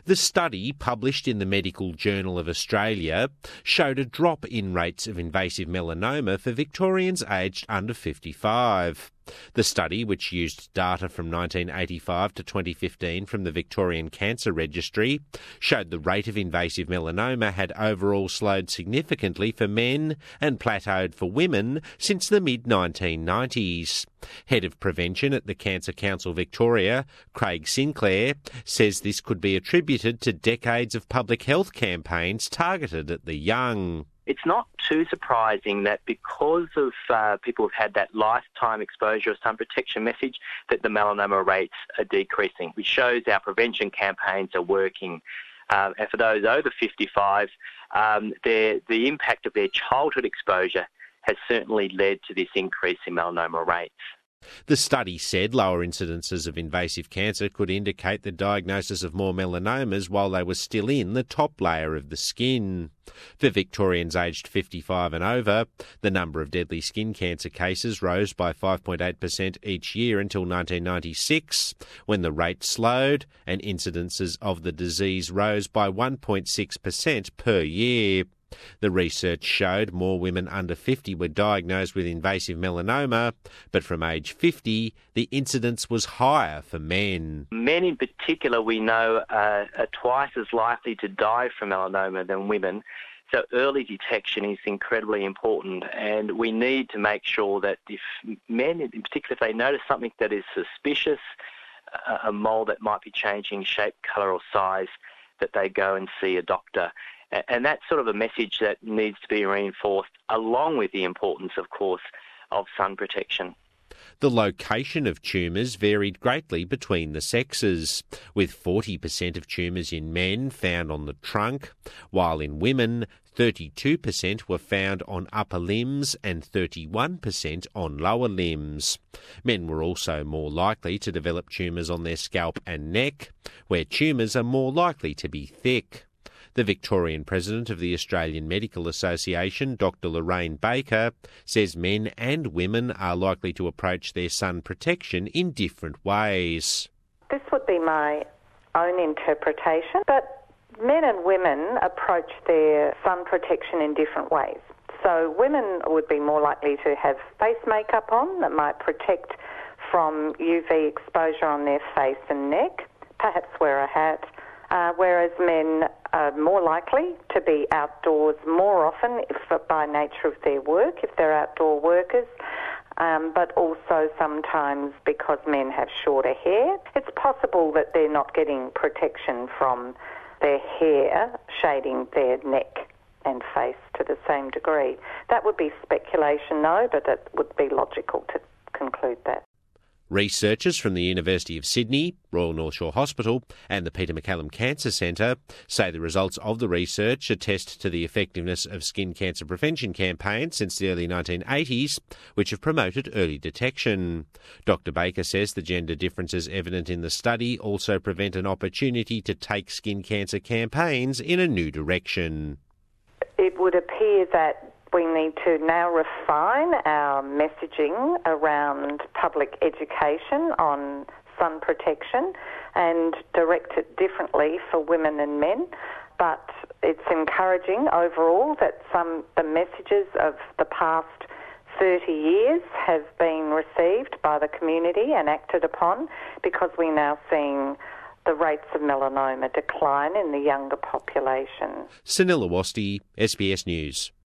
The study, published in the Medical Journal of Australia, showed a drop in rates of invasive melanoma for Victorians aged under 55. The study, which used data from 1985 to 2015 from the Victorian Cancer Registry, showed the rate of invasive melanoma had overall slowed significantly for men and plateaued for women since the mid-1990s. Head of Prevention at the Cancer Council Victoria, Craig Sinclair, says this could be attributed to decades of public health campaigns targeted at the young. It's not too surprising that because of people who've had that lifetime exposure of sun protection message, that the melanoma rates are decreasing, which shows our prevention campaigns are working. And for those over 55, the impact of their childhood exposure has certainly led to this increase in melanoma rates. The study said lower incidences of invasive cancer could indicate the diagnosis of more melanomas while they were still in the top layer of the skin. For Victorians aged 55 and over, the number of deadly skin cancer cases rose by 5.8% each year until 1996, when the rate slowed and incidences of the disease rose by 1.6% per year. The research showed more women under 50 were diagnosed with invasive melanoma, but from age 50, the incidence was higher for men. Men in particular, we know, are twice as likely to die from melanoma than women. So early detection is incredibly important, and we need to make sure that if men, in particular, if they notice something that is suspicious, a mole that might be changing shape, colour or size, that they go and see a doctor. And that's sort of a message that needs to be reinforced, along with the importance, of course, of sun protection. The location of tumours varied greatly between the sexes, with 40% of tumours in men found on the trunk, while in women 32% were found on upper limbs and 31% on lower limbs. Men were also more likely to develop tumours on their scalp and neck, where tumours are more likely to be thick. The Victorian President of the Australian Medical Association, Dr Lorraine Baker, says men and women are likely to approach their sun protection in different ways. This would be my own interpretation, but men and women approach their sun protection in different ways. So women would be more likely to have face makeup on that might protect from UV exposure on their face and neck, perhaps wear a hat, whereas men are more likely to be outdoors more often by nature of their work, if they're outdoor workers, but also sometimes because men have shorter hair. It's possible that they're not getting protection from their hair shading their neck and face to the same degree. That would be speculation, though, but it would be logical to conclude that. Researchers from the University of Sydney, Royal North Shore Hospital and the Peter MacCallum Cancer Centre say the results of the research attest to the effectiveness of skin cancer prevention campaigns since the early 1980s, which have promoted early detection. Dr Baker says the gender differences evident in the study also prevent an opportunity to take skin cancer campaigns in a new direction. It would appear that we need to now refine our messaging around public education on sun protection and direct it differently for women and men. But it's encouraging overall that the messages of the past 30 years have been received by the community and acted upon, because we're now seeing the rates of melanoma decline in the younger population. Sunil Awasthi, SBS News.